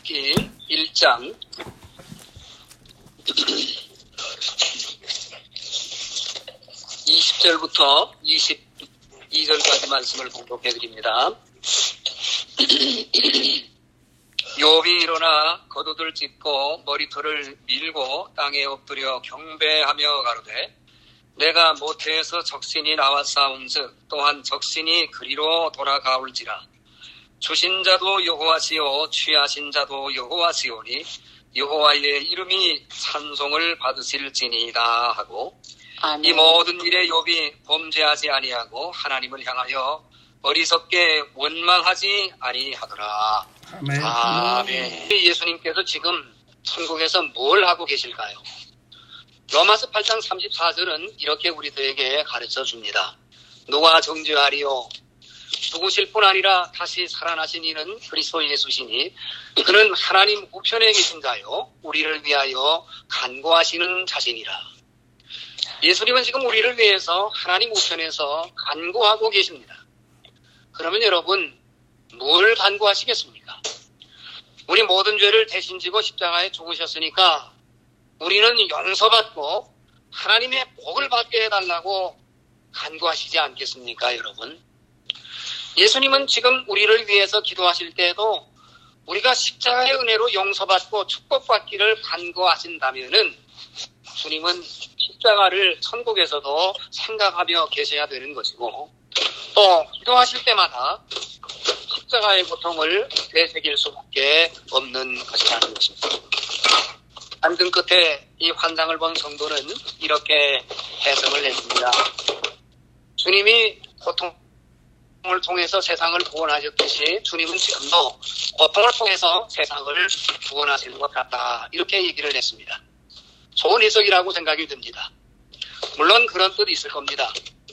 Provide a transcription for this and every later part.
출애굽기 1장 20절부터 22절까지 말씀을 봉독해 드립니다. 욥이 일어나 겉옷을 찢고 머리털을 밀고 땅에 엎드려 경배하며 가로되 내가 모태에서 적신이 나왔사온즉 또한 적신이 그리로 돌아가올지라. 주신 자도 여호와시요 취하신 자도 여호와시오니 여호와의 이름이 찬송을 받으실지니이다 하고 아멘. 이 모든 일에 욥이 범죄하지 아니하고 하나님을 향하여 어리석게 원망하지 아니하더라. 아멘. 아멘. 예수님께서 지금 천국에서 뭘 하고 계실까요? 로마서 8장 34절은 이렇게 우리들에게 가르쳐 줍니다. 누가 정죄하리요? 죽으실 뿐 아니라 다시 살아나신 이는 그리스도 예수시니 그는 하나님 우편에 계신 자요 우리를 위하여 간구하시는 자신이라. 예수님은 지금 우리를 위해서 하나님 우편에서 간구하고 계십니다. 그러면 여러분 뭘 간구하시겠습니까? 우리 모든 죄를 대신 지고 십자가에 죽으셨으니까 우리는 용서받고 하나님의 복을 받게 해달라고 간구하시지 않겠습니까, 여러분? 예수님은 지금 우리를 위해서 기도하실 때에도 우리가 십자가의 은혜로 용서받고 축복받기를 간구하신다면은 주님은 십자가를 천국에서도 생각하며 계셔야 되는 것이고 또 기도하실 때마다 십자가의 고통을 되새길 수밖에 없는 것이라는 것입니다. 앉은 끝에 이 환상을 본 성도는 이렇게 해석을 했습니다. 주님이 고통을 통해서 세상을 구원하셨듯이 주님은 지금도 고통을 통해서 세상을 구원하시는 것 같다. 이렇게 얘기를 했습니다. 좋은 해석이라고 생각이 듭니다. 물론 그런 뜻이 있을 겁니다.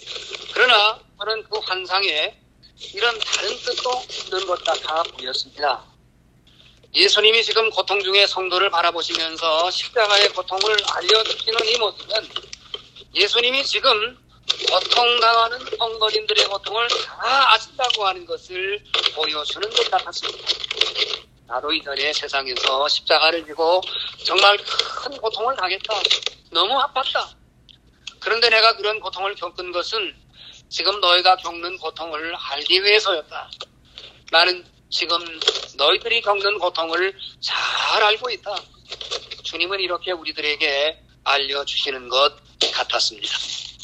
그러나 저는 그 환상에 이런 다른 뜻도 있는 것 같아 보였습니다. 예수님이 지금 고통 중에 성도를 바라보시면서 십자가의 고통을 알려주시는 이 모습은 예수님이 지금 고통당하는 성도님들의 고통을 다 아신다고 하는 것을 보여주는 것 같았습니다. 나도 이전에 세상에서 십자가를 지고 정말 큰 고통을 당했다. 너무 아팠다. 그런데 내가 그런 고통을 겪은 것은 지금 너희가 겪는 고통을 알기 위해서였다. 나는 지금 너희들이 겪는 고통을 잘 알고 있다. 주님은 이렇게 우리들에게 알려주시는 것 같았습니다.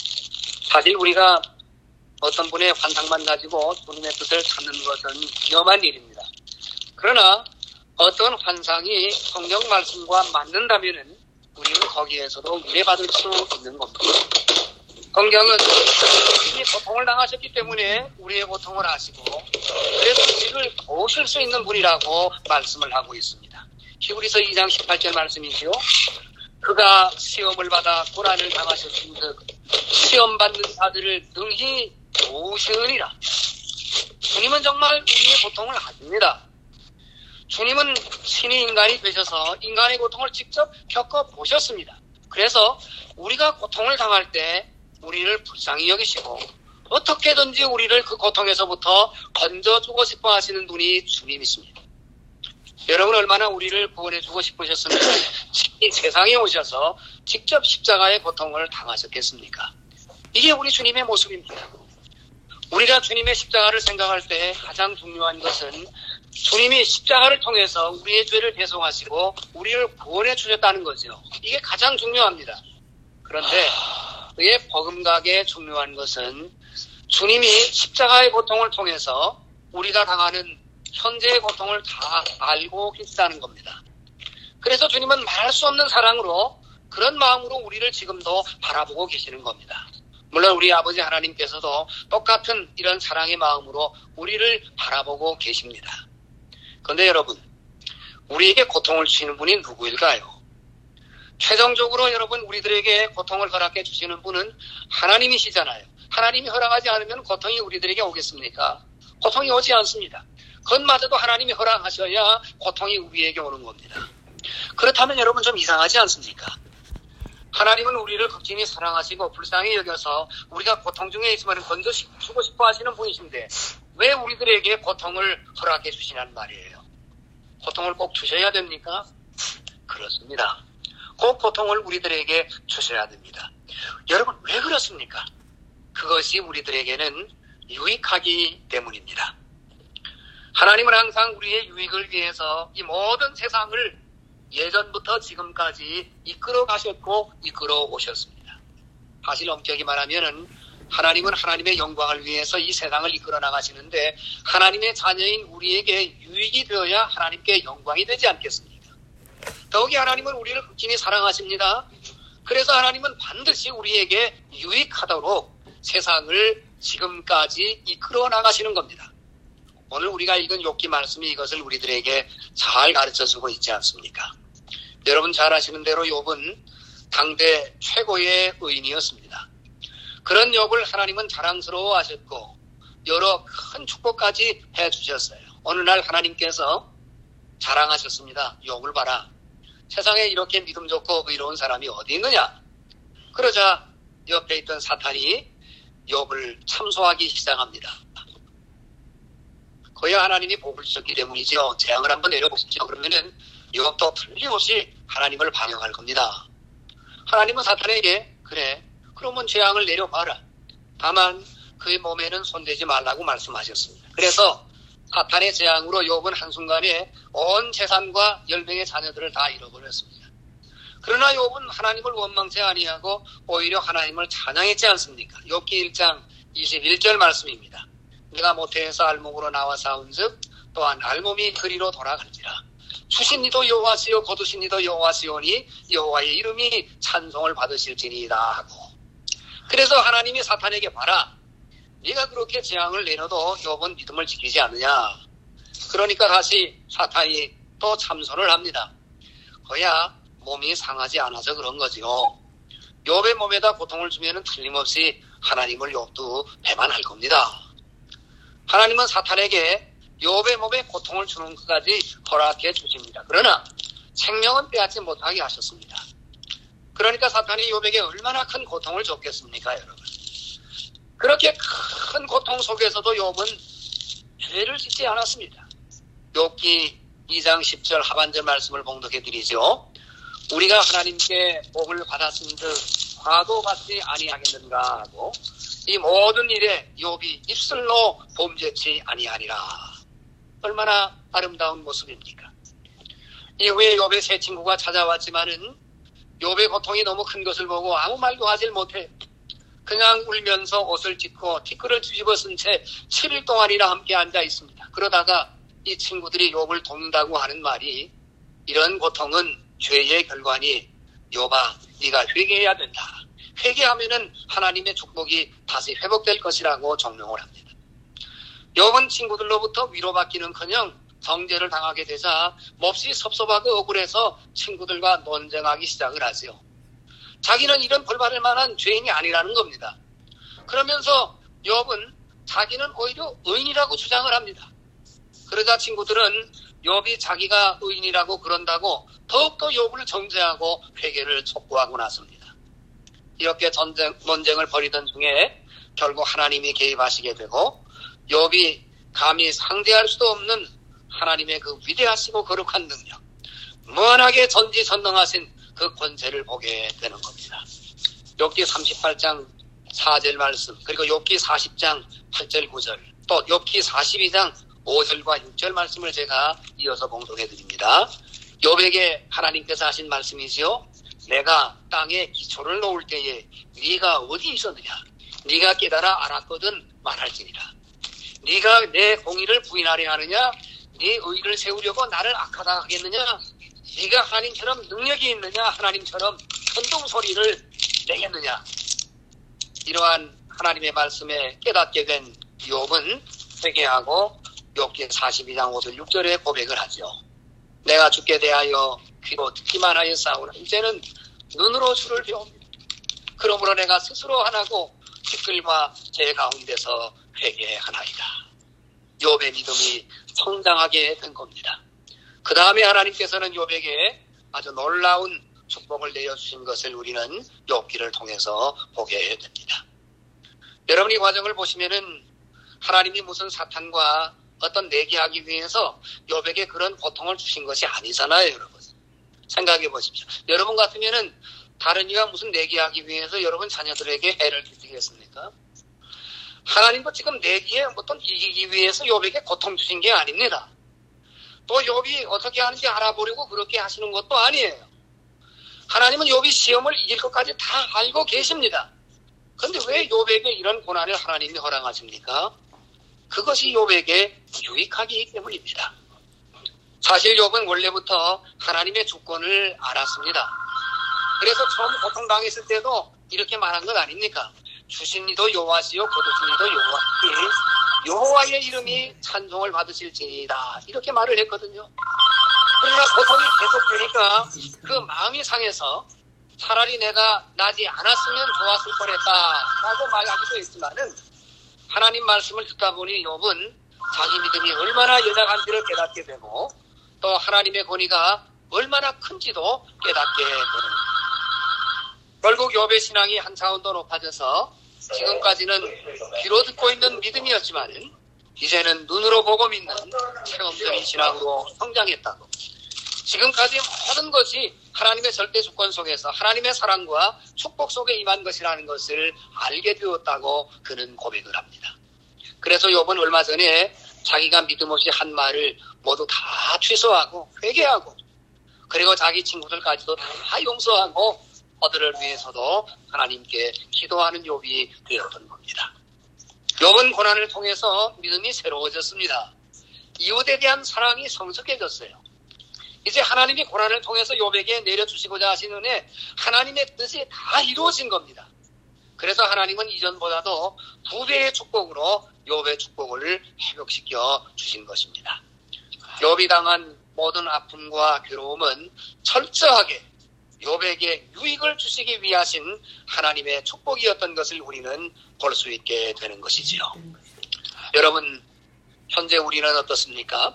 사실 우리가 어떤 분의 환상만 가지고 주님의 뜻을 찾는 것은 위험한 일입니다. 그러나 어떤 환상이 성경 말씀과 맞는다면 우리는 거기에서도 은혜받을 수 있는 겁니다. 성경은 주님이 고통을 당하셨기 때문에 우리의 고통을 아시고 그래서 우리를 도우실 수 있는 분이라고 말씀을 하고 있습니다. 히브리서 2장 18절 말씀이지요. 그가 시험을 받아 고난을 당하셨은즉 시험받는 자들을 능히 도우시느니라. 주님은 정말 우리의 고통을 아십니다. 주님은 신이 인간이 되셔서 인간의 고통을 직접 겪어보셨습니다. 그래서 우리가 고통을 당할 때 우리를 불쌍히 여기시고 어떻게든지 우리를 그 고통에서부터 건져주고 싶어 하시는 분이 주님이십니다. 여러분 얼마나 우리를 구원해주고 싶으셨으면 이 세상에 오셔서 직접 십자가의 고통을 당하셨겠습니까? 이게 우리 주님의 모습입니다. 우리가 주님의 십자가를 생각할 때 가장 중요한 것은 주님이 십자가를 통해서 우리의 죄를 대속하시고 우리를 구원해 주셨다는 거죠. 이게 가장 중요합니다. 그런데 그의 버금가게 중요한 것은 주님이 십자가의 고통을 통해서 우리가 당하는 현재의 고통을 다 알고 계시다는 겁니다. 그래서 주님은 말할 수 없는 사랑으로 그런 마음으로 우리를 지금도 바라보고 계시는 겁니다. 물론 우리 아버지 하나님께서도 똑같은 이런 사랑의 마음으로 우리를 바라보고 계십니다. 그런데 여러분, 우리에게 고통을 주시는 분이 누구일까요? 최종적으로 여러분 우리들에게 고통을 허락해 주시는 분은 하나님이시잖아요. 하나님이 허락하지 않으면 고통이 우리들에게 오겠습니까? 고통이 오지 않습니다. 그것마저도 하나님이 허락하셔야 고통이 우리에게 오는 겁니다. 그렇다면 여러분 좀 이상하지 않습니까? 하나님은 우리를 극진히 사랑하시고 불쌍히 여겨서 우리가 고통 중에 있으면 건져주고 싶어 하시는 분이신데 왜 우리들에게 고통을 허락해 주시냐는 말이에요. 고통을 꼭 주셔야 됩니까? 그렇습니다. 꼭 고통을 우리들에게 주셔야 됩니다. 여러분, 왜 그렇습니까? 그것이 우리들에게는 유익하기 때문입니다. 하나님은 항상 우리의 유익을 위해서 이 모든 세상을 예전부터 지금까지 이끌어 가셨고 이끌어 오셨습니다. 사실 엄격히 말하면은 하나님은 하나님의 영광을 위해서 이 세상을 이끌어 나가시는데 하나님의 자녀인 우리에게 유익이 되어야 하나님께 영광이 되지 않겠습니까? 더욱이 하나님은 우리를 극진히 사랑하십니다. 그래서 하나님은 반드시 우리에게 유익하도록 세상을 지금까지 이끌어 나가시는 겁니다. 오늘 우리가 읽은 욥기 말씀이 이것을 우리들에게 잘 가르쳐주고 있지 않습니까? 여러분 잘 아시는 대로 욥은 당대 최고의 의인이었습니다. 그런 욥을 하나님은 자랑스러워 하셨고 여러 큰 축복까지 해주셨어요. 어느 날 하나님께서 자랑하셨습니다. 욥을 봐라. 세상에 이렇게 믿음 좋고 의로운 사람이 어디 있느냐? 그러자 옆에 있던 사탄이 욥을 참소하기 시작합니다. 거야 하나님이 복을 주셨기 때문이죠. 재앙을 한번 내려보십시오. 그러면은 욥도 틀림없이 하나님을 반영할 겁니다. 하나님은 사탄에게 그래 그러면 재앙을 내려봐라. 다만 그의 몸에는 손대지 말라고 말씀하셨습니다. 그래서 사탄의 재앙으로 욥은 한순간에 온 재산과 10명의 자녀들을 다 잃어버렸습니다. 그러나 욥은 하나님을 원망치 아니하고 오히려 하나님을 찬양했지 않습니까? 욥기 1장 21절 말씀입니다. 내가 모태에서 알몸으로 나와 싸운즉 또한 알몸이 그리로 돌아갈지라. 주신 이도 여호와시요 거두신 이도 여호와시오니 여호와의 이름이 찬송을 받으실지니이다 하고 그래서 하나님이 사탄에게 봐라. 네가 그렇게 재앙을 내려도 욥은 믿음을 지키지 않느냐. 그러니까 다시 사탄이 또 참선을 합니다. 거야 몸이 상하지 않아서 그런 거지요. 욥의 몸에다 고통을 주면은 틀림없이 하나님을 욥도 배반할 겁니다. 하나님은 사탄에게 욥의 몸에 고통을 주는 것까지 허락해 주십니다. 그러나 생명은 빼앗지 못하게 하셨습니다. 그러니까 사탄이 욥에게 얼마나 큰 고통을 줬겠습니까, 여러분? 그렇게 큰 고통 속에서도 욥은 죄를 짓지 않았습니다. 욥기 2장 10절 하반절 말씀을 봉독해 드리죠. 우리가 하나님께 복을 받았은 듯 화도 받지 아니하겠는가 하고 이 모든 일에 욥이 입술로 범죄치 아니하리라. 얼마나 아름다운 모습입니까? 이후에 욥의 세 친구가 찾아왔지만은 욥의 고통이 너무 큰 것을 보고 아무 말도 하질 못해 그냥 울면서 옷을 찢고 티끌을 뒤집어 쓴 채 7일 동안이나 함께 앉아 있습니다. 그러다가 이 친구들이 욥을 돕는다고 하는 말이 이런 고통은 죄의 결과니 욥아 네가 회개해야 된다. 회개하면은 하나님의 축복이 다시 회복될 것이라고 종용을 합니다. 욥은 친구들로부터 위로받기는커녕 정죄를 당하게 되자 몹시 섭섭하고 억울해서 친구들과 논쟁하기 시작을 하죠. 자기는 이런 벌받을 만한 죄인이 아니라는 겁니다. 그러면서 욥은 자기는 오히려 의인이라고 주장을 합니다. 그러자 친구들은 욥이 자기가 의인이라고 그런다고 더욱더 욥을 정죄하고 회개를 촉구하고 나섭니다. 이렇게 논쟁을 벌이던 중에 결국 하나님이 개입하시게 되고 욥이 감히 상대할 수도 없는 하나님의 그 위대하시고 거룩한 능력, 무한하게 전지전능하신 그 권세를 보게 되는 겁니다. 욥기 38장 4절 말씀, 그리고 욥기 40장 8절 9절, 또 욥기 42장 5절과 6절 말씀을 제가 이어서 봉독해 드립니다. 욥에게 하나님께서 하신 말씀이지요. 내가 땅에 기초를 놓을 때에 네가 어디 있었느냐? 네가 깨달아 알았거든 말할지니라. 네가 내 공의를 부인하려 하느냐? 네 의를 세우려고 나를 악하다 하겠느냐? 네가 하나님처럼 능력이 있느냐? 하나님처럼 천둥소리를 내겠느냐? 이러한 하나님의 말씀에 깨닫게 된 욥은 회개하고 욥기 42장 5절 6절에 고백을 하죠. 내가 주께 대하여 귀로 듣기만 하여 싸우나 이제는 눈으로 주를 배웁니다. 그러므로 내가 스스로 하나고 티끌과 제 가운데서 회개하나이다. 욥의 믿음이 성장하게 된 겁니다. 그 다음에 하나님께서는 욥에게 아주 놀라운 축복을 내려주신 것을 우리는 욥기를 통해서 보게 됩니다. 여러분 이 과정을 보시면은 하나님이 무슨 사탄과 어떤 내기하기 위해서 욥에게 그런 고통을 주신 것이 아니잖아요, 여러분. 생각해 보십시오. 여러분 같으면은 다른 이가 무슨 내기하기 위해서 여러분 자녀들에게 해를 끼치겠습니까? 하나님도 지금 내기에 어떤 이기기 위해서 욥에게 고통 주신 게 아닙니다. 또 욥이 어떻게 하는지 알아보려고 그렇게 하시는 것도 아니에요. 하나님은 욥이 시험을 이길 것까지 다 알고 계십니다. 그런데 왜 욥에게 이런 고난을 하나님이 허락하십니까? 그것이 욥에게 유익하기 때문입니다. 사실 욥은 원래부터 하나님의 주권을 알았습니다. 그래서 처음 고통당했을 때도 이렇게 말한 것 아닙니까? 주신 이도 여호와시요 거두신 이도 여호와시니 여호와의 이름이 찬송을 받으실지이다, 이렇게 말을 했거든요. 그러나 고통이 계속되니까 그 마음이 상해서 차라리 내가 나지 않았으면 좋았을 뻔했다 라고 말하기도 했지만은, 하나님 말씀을 듣다 보니 욥은 자기 믿음이 얼마나 연약한지를 깨닫게 되고 또 하나님의 권위가 얼마나 큰지도 깨닫게 됩니다. 결국 욥의 신앙이 한 차원 더 높아져서 지금까지는 귀로 듣고 있는 믿음이었지만 이제는 눈으로 보고 믿는 체험적인 신앙으로 성장했다고, 지금까지 모든 것이 하나님의 절대 주권 속에서 하나님의 사랑과 축복 속에 임한 것이라는 것을 알게 되었다고 그는 고백을 합니다. 그래서 욥은 얼마 전에 자기가 믿음 없이 한 말을 모두 다 취소하고 회개하고, 그리고 자기 친구들까지도 다 용서하고 그들을 위해서도 하나님께 기도하는 욥이 되었던 겁니다. 욥은 고난을 통해서 믿음이 새로워졌습니다. 이웃에 대한 사랑이 성숙해졌어요. 이제 하나님이 고난을 통해서 욥에게 내려주시고자 하신 은혜, 하나님의 뜻이 다 이루어진 겁니다. 그래서 하나님은 이전보다도 2배의 축복으로 욥의 축복을 회복시켜 주신 것입니다. 욥이 당한 모든 아픔과 괴로움은 철저하게 욥에게 유익을 주시기 위하신 하나님의 축복이었던 것을 우리는 볼 수 있게 되는 것이지요. 여러분, 현재 우리는 어떻습니까?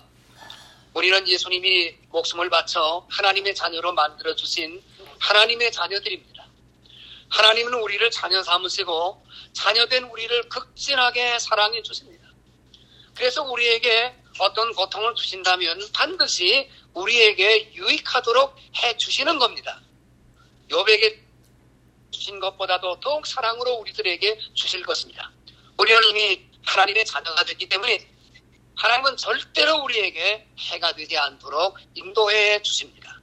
우리는 예수님이 목숨을 바쳐 하나님의 자녀로 만들어주신 하나님의 자녀들입니다. 하나님은 우리를 자녀 삼으시고 자녀된 우리를 극진하게 사랑해 주십니다. 그래서 우리에게 어떤 고통을 주신다면 반드시 우리에게 유익하도록 해주시는 겁니다. 욥에게 주신 것보다도 더욱 사랑으로 우리들에게 주실 것입니다. 우리는 이미 하나님의 자녀가 됐기 때문에 하나님은 절대로 우리에게 해가 되지 않도록 인도해 주십니다.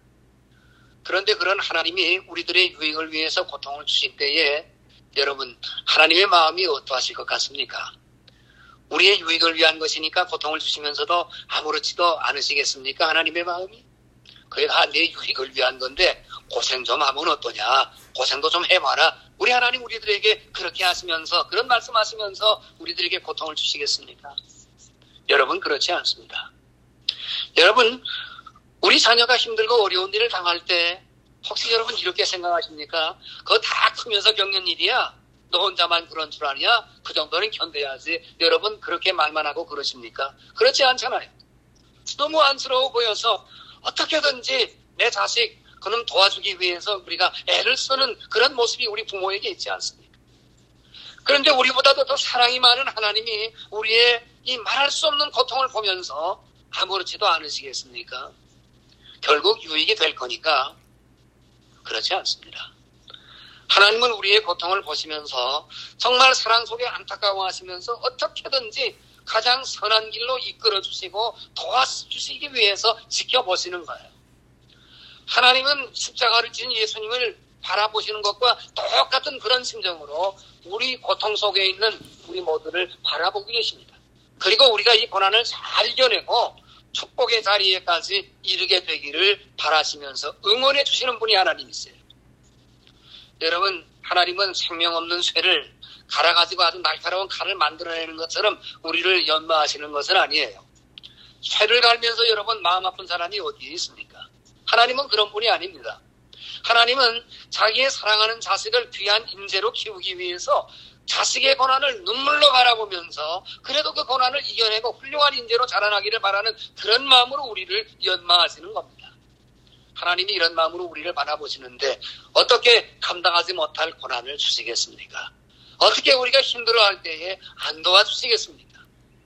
그런데 그런 하나님이 우리들의 유익을 위해서 고통을 주실 때에 여러분, 하나님의 마음이 어떠하실 것 같습니까? 우리의 유익을 위한 것이니까 고통을 주시면서도 아무렇지도 않으시겠습니까? 하나님의 마음이? 그게 다 내 유익을 위한 건데 고생 좀 하면 어떠냐? 고생도 좀 해봐라. 우리 하나님 우리들에게 그렇게 하시면서, 그런 말씀하시면서 우리들에게 고통을 주시겠습니까? 여러분, 그렇지 않습니다. 여러분, 우리 자녀가 힘들고 어려운 일을 당할 때 혹시 여러분 이렇게 생각하십니까? 그거 다 크면서 겪는 일이야. 너 혼자만 그런 줄 아냐? 그 정도는 견뎌야지. 여러분, 그렇게 말만 하고 그러십니까? 그렇지 않잖아요. 너무 안쓰러워 보여서 어떻게든지 내 자식 그놈 도와주기 위해서 우리가 애를 쓰는 그런 모습이 우리 부모에게 있지 않습니까? 그런데 우리보다도 더 사랑이 많은 하나님이 우리의 이 말할 수 없는 고통을 보면서 아무렇지도 않으시겠습니까? 결국 유익이 될 거니까. 그렇지 않습니다. 하나님은 우리의 고통을 보시면서 정말 사랑 속에 안타까워하시면서 어떻게든지 가장 선한 길로 이끌어주시고 도와주시기 위해서 지켜보시는 거예요. 하나님은 십자가를 지닌 예수님을 바라보시는 것과 똑같은 그런 심정으로 우리 고통 속에 있는 우리 모두를 바라보고 계십니다. 그리고 우리가 이 고난을 잘 이겨내고 축복의 자리에까지 이르게 되기를 바라시면서 응원해 주시는 분이 하나님이세요. 여러분, 하나님은 생명 없는 쇠를 갈아가지고 아주 날카로운 칼을 만들어내는 것처럼 우리를 연마하시는 것은 아니에요. 쇠를 갈면서 여러분 마음 아픈 사람이 어디에 있습니까? 하나님은 그런 분이 아닙니다. 하나님은 자기의 사랑하는 자식을 귀한 인재로 키우기 위해서 자식의 고난을 눈물로 바라보면서 그래도 그 고난을 이겨내고 훌륭한 인재로 자라나기를 바라는 그런 마음으로 우리를 연마하시는 겁니다. 하나님이 이런 마음으로 우리를 바라보시는데 어떻게 감당하지 못할 고난을 주시겠습니까? 어떻게 우리가 힘들어할 때에 안 도와주시겠습니까?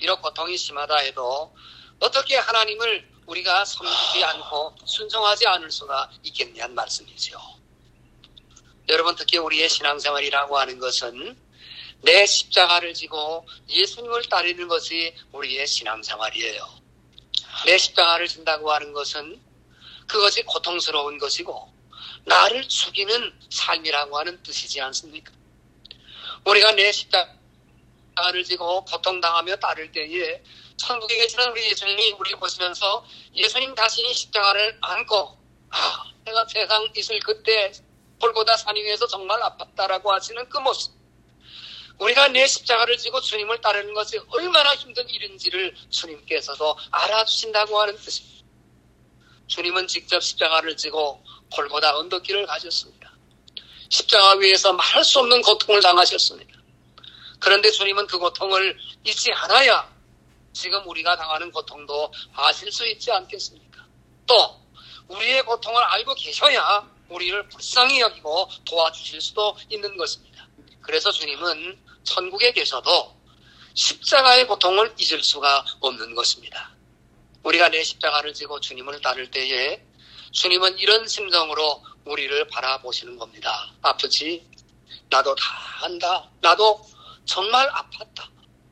비록 고통이 심하다 해도 어떻게 하나님을 우리가 섬기지 않고 순종하지 않을 수가 있겠냐는 말씀이죠. 여러분, 특히 우리의 신앙생활이라고 하는 것은 내 십자가를 지고 예수님을 따르는 것이 우리의 신앙생활이에요. 내 십자가를 진다고 하는 것은 그것이 고통스러운 것이고 나를 죽이는 삶이라고 하는 뜻이지 않습니까? 우리가 내 십자가를 지고 고통당하며 따를 때에 천국에 계시는 우리 예수님이 우리를 보시면서 예수님 자신이 십자가를 안고 내가 세상 있을 그때 골고다 산 위에서 정말 아팠다라고 하시는 그 모습, 우리가 내 십자가를 지고 주님을 따르는 것이 얼마나 힘든 일인지를 주님께서도 알아주신다고 하는 뜻입니다. 주님은 직접 십자가를 지고 골고다 언덕길을 가셨습니다. 십자가 위에서 말할 수 없는 고통을 당하셨습니다. 그런데 주님은 그 고통을 잊지 않아야 지금 우리가 당하는 고통도 아실 수 있지 않겠습니까? 또 우리의 고통을 알고 계셔야 우리를 불쌍히 여기고 도와주실 수도 있는 것입니다. 그래서 주님은 천국에 계셔도 십자가의 고통을 잊을 수가 없는 것입니다. 우리가 내 십자가를 지고 주님을 따를 때에 주님은 이런 심정으로 우리를 바라보시는 겁니다. 아프지? 나도 다 안다. 나도 정말 아팠다.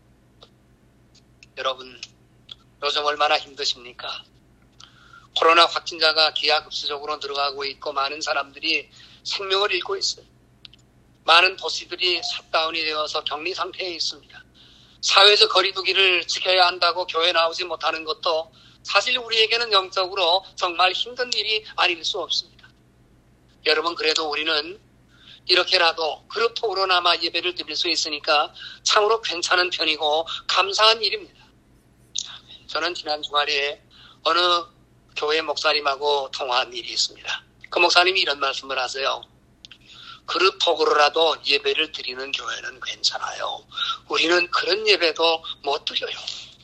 여러분, 요즘 얼마나 힘드십니까? 코로나 확진자가 기하급수적으로 늘어가고 있고 많은 사람들이 생명을 잃고 있어요. 많은 도시들이 셧다운이 되어서 격리 상태에 있습니다. 사회적 거리두기를 지켜야 한다고 교회 나오지 못하는 것도 사실 우리에게는 영적으로 정말 힘든 일이 아닐 수 없습니다. 여러분, 그래도 우리는 이렇게라도 그룹톡으로나마 예배를 드릴 수 있으니까 참으로 괜찮은 편이고 감사한 일입니다. 저는 지난 주말에 어느 교회 목사님하고 통화한 일이 있습니다. 그 목사님이 이런 말씀을 하세요. 그룹톡으로라도 예배를 드리는 교회는 괜찮아요. 우리는 그런 예배도 못 드려요.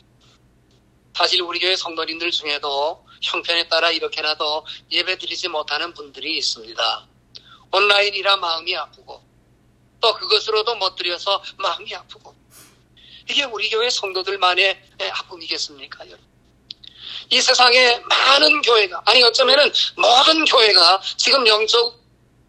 사실 우리 교회 성도님들 중에도 형편에 따라 이렇게라도 예배 드리지 못하는 분들이 있습니다. 온라인이라 마음이 아프고 또 그것으로도 못 드려서 마음이 아프고, 이게 우리 교회 성도들만의 아픔이겠습니까, 여러분? 이 세상에 많은 교회가, 아니 어쩌면은 모든 교회가 지금 영적으로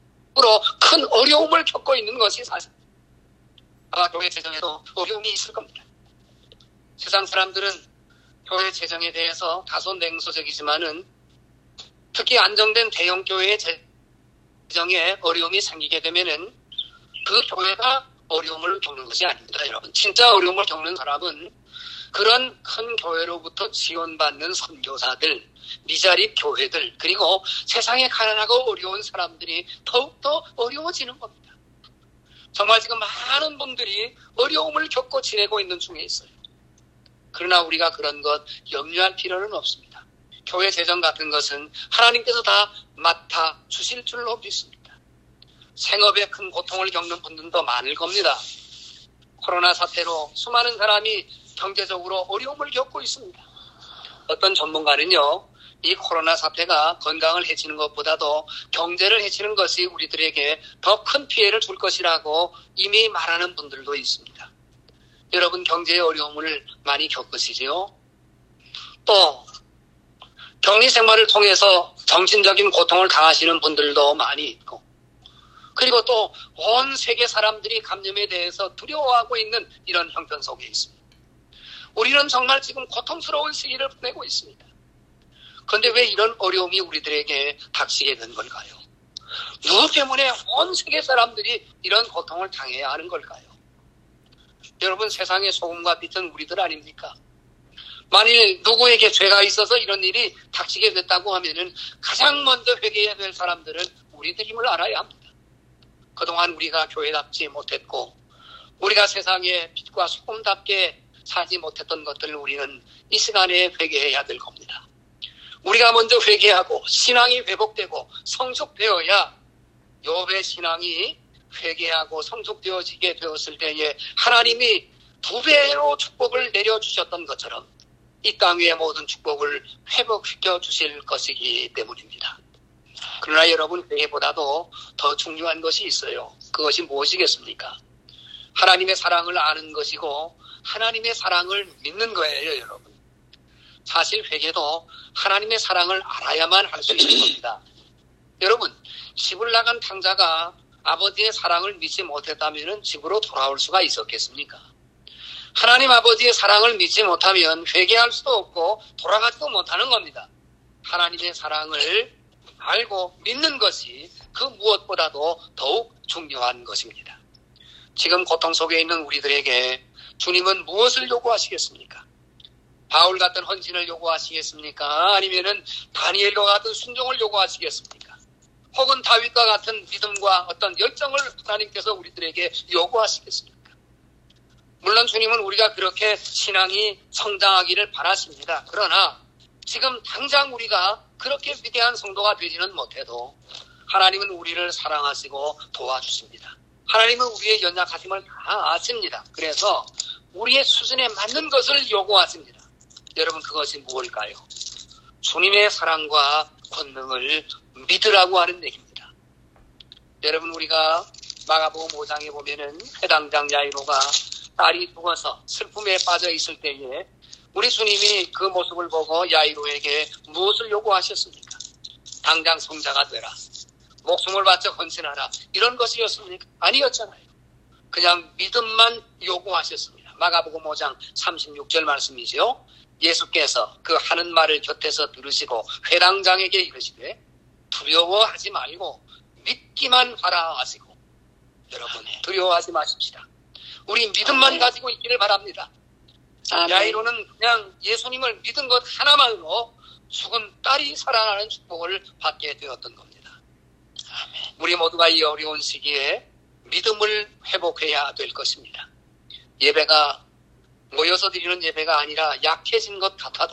큰 어려움을 겪고 있는 것이 사실, 아마 교회 재정에도 어려움이 있을 겁니다. 세상 사람들은 교회 재정에 대해서 다소 냉소적이지만은 특히 안정된 대형 교회의 재정에 어려움이 생기게 되면은 그 교회가 어려움을 겪는 것이 아닙니다, 여러분. 진짜 어려움을 겪는 사람은 그런 큰 교회로부터 지원받는 선교사들, 미자립 교회들, 그리고 세상에 가난하고 어려운 사람들이 더욱더 어려워지는 겁니다. 정말 지금 많은 분들이 어려움을 겪고 지내고 있는 중에 있어요. 그러나 우리가 그런 것 염려할 필요는 없습니다. 교회 재정 같은 것은 하나님께서 다 맡아 주실 줄로 믿습니다. 생업에 큰 고통을 겪는 분들도 많을 겁니다. 코로나 사태로 수많은 사람이 경제적으로 어려움을 겪고 있습니다. 어떤 전문가는요, 이 코로나 사태가 건강을 해치는 것보다도 경제를 해치는 것이 우리들에게 더 큰 피해를 줄 것이라고 이미 말하는 분들도 있습니다. 여러분, 경제의 어려움을 많이 겪으시죠? 또 격리 생활을 통해서 정신적인 고통을 당하시는 분들도 많이 있고, 그리고 또 온 세계 사람들이 감염에 대해서 두려워하고 있는 이런 형편 속에 있습니다. 우리는 정말 지금 고통스러운 시기를 보내고 있습니다. 그런데 왜 이런 어려움이 우리들에게 닥치게 된 걸까요? 누구 때문에 온 세계 사람들이 이런 고통을 당해야 하는 걸까요? 여러분, 세상의 소금과 빛은 우리들 아닙니까? 만일 누구에게 죄가 있어서 이런 일이 닥치게 됐다고 하면은 가장 먼저 회개해야 될 사람들은 우리들임을 알아야 합니다. 그동안 우리가 교회답지 못했고 우리가 세상의 빛과 소금답게 살지 못했던 것들을 우리는 이 시간에 회개해야 될 겁니다. 우리가 먼저 회개하고 신앙이 회복되고 성숙되어야 욥의 신앙이 회개하고 성숙되어지게 되었을 때에 하나님이 2배로 축복을 내려주셨던 것처럼 이 땅 위의 모든 축복을 회복시켜 주실 것이기 때문입니다. 그러나 여러분, 회개보다도 더 중요한 것이 있어요. 그것이 무엇이겠습니까? 하나님의 사랑을 아는 것이고 하나님의 사랑을 믿는 거예요, 여러분. 사실 회개도 하나님의 사랑을 알아야만 할 수 있는 겁니다. 여러분, 집을 나간 탕자가 아버지의 사랑을 믿지 못했다면 집으로 돌아올 수가 있었겠습니까? 하나님 아버지의 사랑을 믿지 못하면 회개할 수도 없고 돌아가지도 못하는 겁니다. 하나님의 사랑을 알고 믿는 것이 그 무엇보다도 더욱 중요한 것입니다. 지금 고통 속에 있는 우리들에게 주님은 무엇을 요구하시겠습니까? 바울 같은 헌신을 요구하시겠습니까? 아니면은 다니엘과 같은 순종을 요구하시겠습니까? 혹은 다윗과 같은 믿음과 어떤 열정을 하나님께서 우리들에게 요구하시겠습니까? 물론 주님은 우리가 그렇게 신앙이 성장하기를 바라십니다. 그러나 지금 당장 우리가 그렇게 위대한 성도가 되지는 못해도 하나님은 우리를 사랑하시고 도와주십니다. 하나님은 우리의 연약하심을 다 아십니다. 그래서 우리의 수준에 맞는 것을 요구하십니다. 여러분, 그것이 무엇일까요? 주님의 사랑과 권능을 믿으라고 하는 얘기입니다. 여러분, 우리가 마가복음 5장에 보면은 회당장 야이로가 딸이 죽어서 슬픔에 빠져 있을 때에 우리 주님이 그 모습을 보고 야이로에게 무엇을 요구하셨습니까? 당장 성자가 되라, 목숨을 바쳐 헌신하라, 이런 것이었습니까? 아니었잖아요. 그냥 믿음만 요구하셨습니다. 마가복음 5장 36절 말씀이죠. 예수께서 그 하는 말을 곁에서 들으시고 회당장에게 이르시되 두려워하지 말고 믿기만 하라 하시고. 여러분, 두려워하지 마십시다. 우리 믿음만 가지고 있기를 바랍니다. 야이로는 그냥 예수님을 믿은 것 하나만으로 죽은 딸이 살아나는 축복을 받게 되었던 겁니다. 우리 모두가 이 어려운 시기에 믿음을 회복해야 될 것입니다. 예배가 모여서 드리는 예배가 아니라 약해진 것 같아도,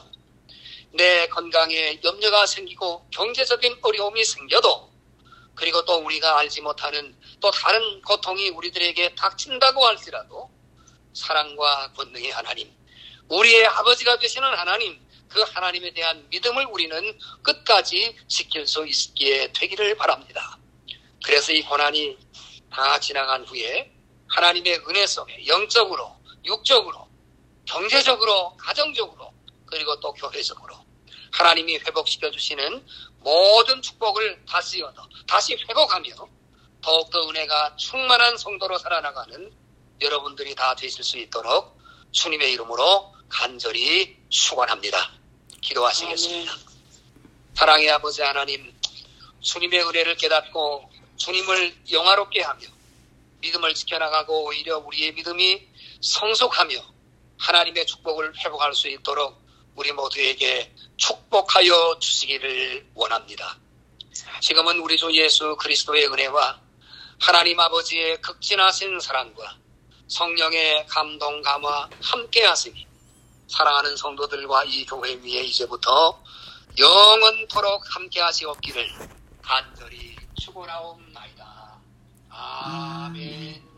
내 건강에 염려가 생기고 경제적인 어려움이 생겨도, 그리고 또 우리가 알지 못하는 또 다른 고통이 우리들에게 닥친다고 할지라도 사랑과 권능의 하나님, 우리의 아버지가 되시는 하나님, 그 하나님에 대한 믿음을 우리는 끝까지 지킬 수 있게 되기를 바랍니다. 그래서 이 고난이 다 지나간 후에 하나님의 은혜 속에 영적으로, 육적으로, 경제적으로, 가정적으로, 그리고 또 교회적으로 하나님이 회복시켜 주시는 모든 축복을 다시 얻어 다시 회복하며 더욱더 은혜가 충만한 성도로 살아나가는 여러분들이 다 되실 수 있도록 주님의 이름으로 간절히 축원합니다. 기도하시겠습니다. 사랑의 아버지 하나님, 주님의 은혜를 깨닫고 주님을 영화롭게 하며 믿음을 지켜나가고 오히려 우리의 믿음이 성숙하며 하나님의 축복을 회복할 수 있도록 우리 모두에게 축복하여 주시기를 원합니다. 지금은 우리 주 예수 그리스도의 은혜와 하나님 아버지의 극진하신 사랑과 성령의 감동 감화 함께 하시니 사랑하는 성도들과 이 교회 위에 이제부터 영원토록 함께 하시옵기를 간절히 축원하옵나이다. 아멘.